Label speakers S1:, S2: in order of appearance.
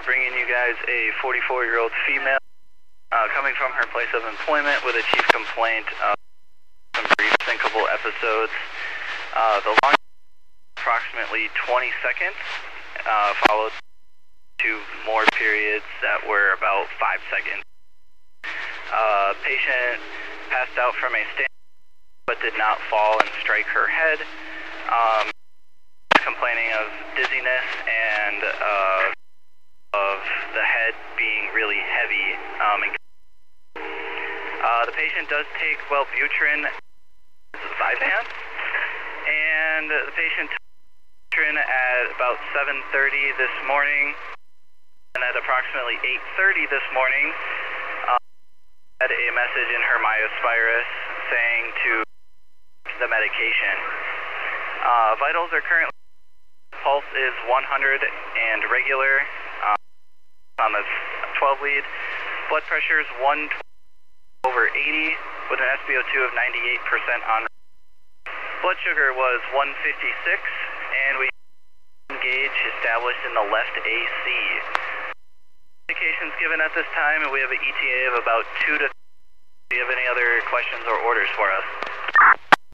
S1: are bringing you guys a 44-year-old female coming from her place of employment with a chief complaint of some brief syncopal episodes. The long approximately 20 seconds, followed to more periods that were about 5 seconds. Patient passed out from a stand but did not fall and strike her head. Complaining of dizziness and of the head being really heavy. The patient does take Wellbutrin, Vyvanse, and the patient took Wellbutrin at about 7:30 this morning, and at approximately 8:30 this morning, had a message in her myospirus saying to the medication. Vitals are currently, pulse is 100 and regular on the 12 lead. Blood pressure is 1/80 with an SpO2 of 98% on. Blood sugar was 156, and we gauge established in the left AC. Medications given at this time, and we have an ETA of about 2 to 3. Do you have any other questions or orders for us?